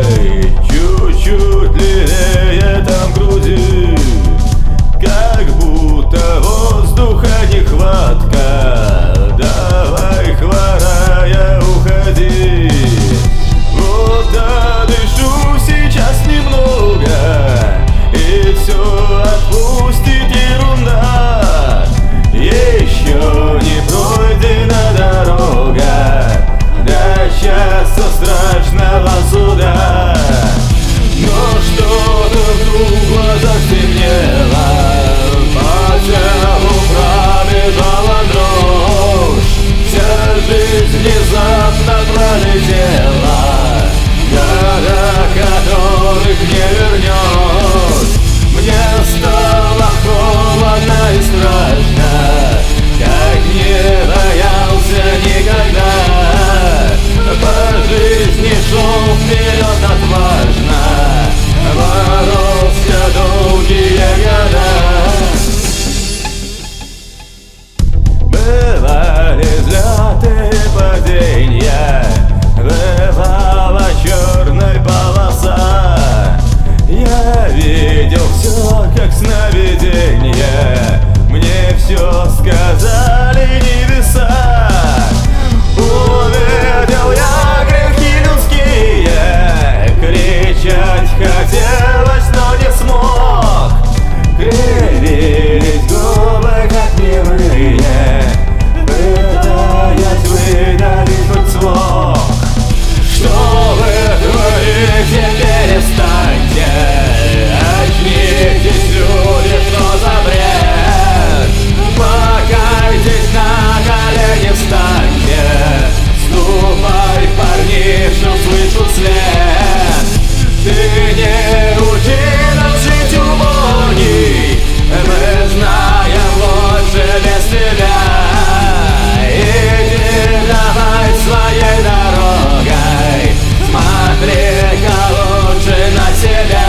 Эй, чуть-чуть левее там груди, как будто воздуха нехватка. Давай, хворая, уходи. Вот дышу сейчас немного, и все отпустит ерунда. Еще не пройдена дорога до часа страшного суда. Но что-то вдруг в глазах темнело, по телу пробежала дрожь. Вся жизнь внезапно пролетела, года которых не вернешь. Мне стало холодно и страшно, как не боялся никогда. По жизни шел вперед отважно, боролся долгие года. Бывали взлеты и паденья, бывала черной полоса. Я видел все как сновиденье, мне все сказали небеса. Увидел я грехи людские, кричать хотелось, но не смог. Кривились губы, как немые, пытаясь выдавить хоть звук. Что вы творите, перестаньте, очнитесь, люди, что за бред. Покайтесь, на колени встаньте, ступай, парниша, слышу след. Ты не учи нас жить умней, мы знаем лучше без тебя. Иди давай своей дорогой, смотри-ка лучше на себя.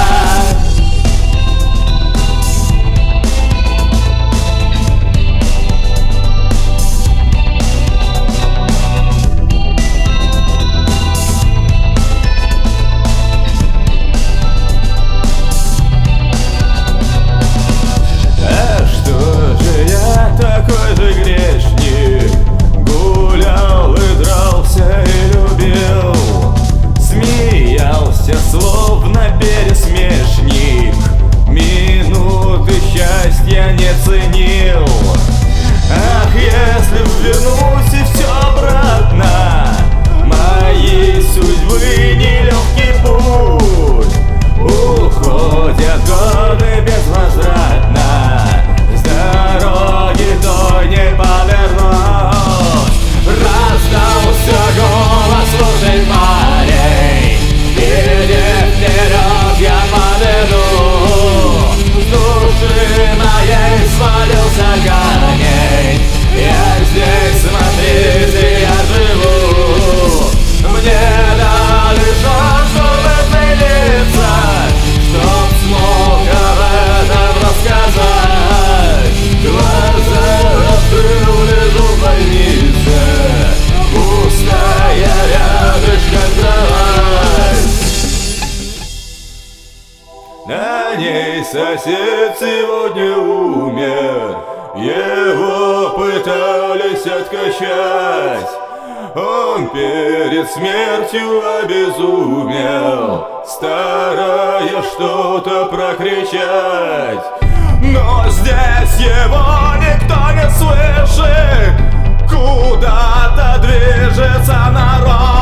Такой же грешник, гулял и дрался и любил, смеялся словно пересмешник, минуты счастья не ценил. Ах, если б вернусь и все обратно, моей судьбы нелегкий путь. Уходят годы безвозвратно, дороги той не повернуть. Раздался голос, слушай, парень, иди вперед, я подойду. С души моей свалился камень, я здесь, смотрите, я живу. Мне дали шанс, чтобы смириться, чтоб смог об этом рассказать. Глаза открыл, лежу в больнице, пустая рядышком кровать. На ней сосед сегодня умер, его пытались откачать. Он перед смертью обезумел, стараясь что-то прокричать. Но здесь его никто не слышит, куда-то движется народ.